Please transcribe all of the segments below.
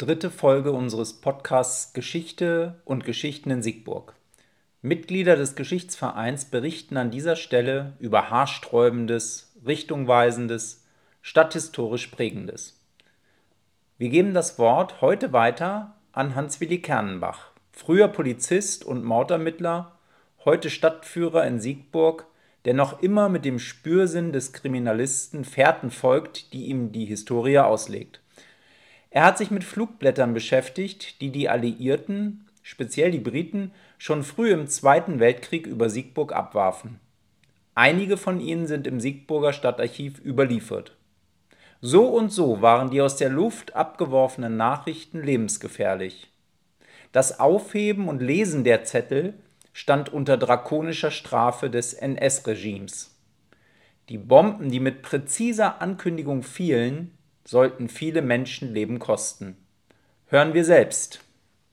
dritte Folge unseres Podcasts Geschichte und Geschichten in Siegburg. Mitglieder des Geschichtsvereins berichten an dieser Stelle über haarsträubendes, richtungweisendes, stadthistorisch Prägendes. Wir geben das Wort heute weiter an Hans-Willi Kernenbach, früher Polizist und Mordermittler, heute Stadtführer in Siegburg, der noch immer mit dem Spürsinn des Kriminalisten Fährten folgt, die ihm die Historie auslegt. Er hat sich mit Flugblättern beschäftigt, die die Alliierten, speziell die Briten, schon früh im Zweiten Weltkrieg über Siegburg abwarfen. Einige von ihnen sind im Siegburger Stadtarchiv überliefert. So und so waren die aus der Luft abgeworfenen Nachrichten lebensgefährlich. Das Aufheben und Lesen der Zettel stand unter drakonischer Strafe des NS-Regimes. Die Bomben, die mit präziser Ankündigung fielen, sollten viele Menschenleben kosten. Hören wir selbst.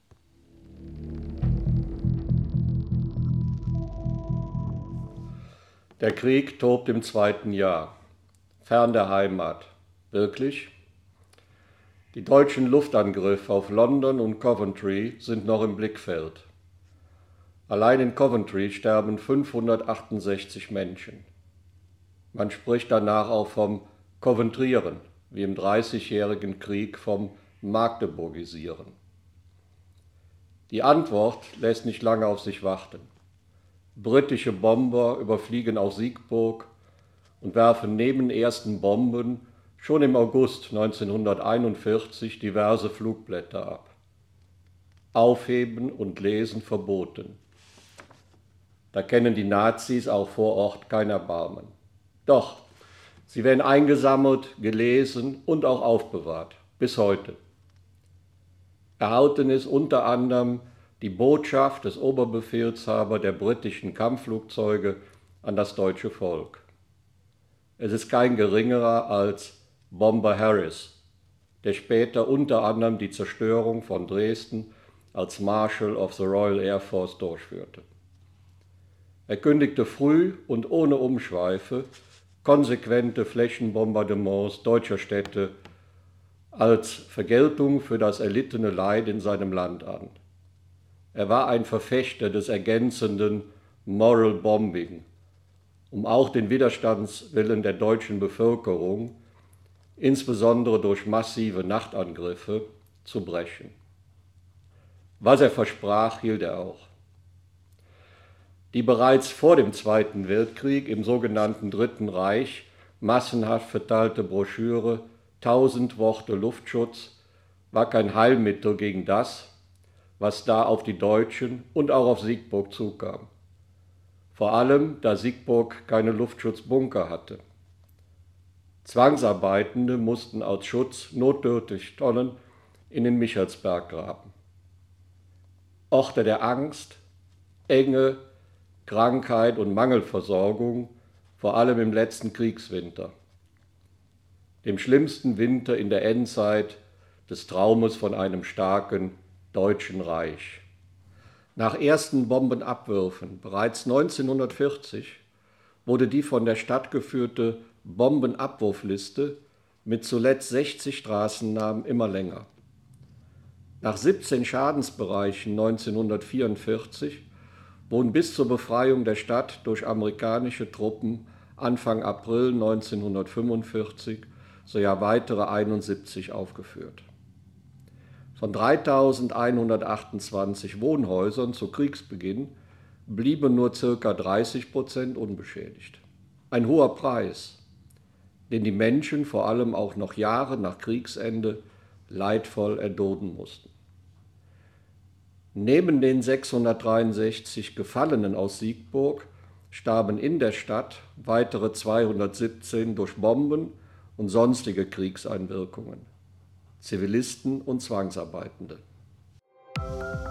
Der Krieg tobt im zweiten Jahr. Fern der Heimat. Wirklich? Die deutschen Luftangriffe auf London und Coventry sind noch im Blickfeld. Allein in Coventry sterben 568 Menschen. Man spricht danach auch vom Coventrieren, wie im Dreißigjährigen Krieg vom Magdeburgisieren. Die Antwort lässt nicht lange auf sich warten. Britische Bomber überfliegen auch Siegburg und werfen neben ersten Bomben schon im August 1941 diverse Flugblätter ab. Aufheben und Lesen verboten. Da kennen die Nazis auch vor Ort kein Erbarmen. Doch, sie werden eingesammelt, gelesen und auch aufbewahrt, bis heute. Erhalten ist unter anderem die Botschaft des Oberbefehlshabers der britischen Kampfflugzeuge an das deutsche Volk. Es ist kein geringerer als Bomber Harris, der später unter anderem die Zerstörung von Dresden als Marshal of the Royal Air Force durchführte. Er kündigte früh und ohne Umschweife konsequente Flächenbombardements deutscher Städte als Vergeltung für das erlittene Leid in seinem Land an. Er war ein Verfechter des ergänzenden Moral Bombing, um auch den Widerstandswillen der deutschen Bevölkerung, insbesondere durch massive Nachtangriffe, zu brechen. Was er versprach, hielt er auch. Die bereits vor dem Zweiten Weltkrieg im sogenannten Dritten Reich massenhaft verteilte Broschüre 1000 Worte Luftschutz war kein Heilmittel gegen das, was da auf die Deutschen und auch auf Siegburg zukam. Vor allem, da Siegburg keine Luftschutzbunker hatte. Zwangsarbeitende mussten als Schutz notdürftig Tonnen in den Michelsberg graben. Orte der Angst, Enge, Krankheit und Mangelversorgung, vor allem im letzten Kriegswinter. Dem schlimmsten Winter in der Endzeit des Traumes von einem starken Deutschen Reich. Nach ersten Bombenabwürfen, bereits 1940, wurde die von der Stadt geführte Bombenabwurfliste mit zuletzt 60 Straßennamen immer länger. Nach 17 Schadensbereichen 1944 wurden bis zur Befreiung der Stadt durch amerikanische Truppen Anfang April 1945 sogar weitere 71 aufgeführt. Von 3.128 Wohnhäusern zu Kriegsbeginn blieben nur ca. 30% unbeschädigt. Ein hoher Preis, den die Menschen vor allem auch noch Jahre nach Kriegsende leidvoll erdulden mussten. Neben den 663 Gefallenen aus Siegburg starben in der Stadt weitere 217 durch Bomben und sonstige Kriegseinwirkungen, Zivilisten und Zwangsarbeitende.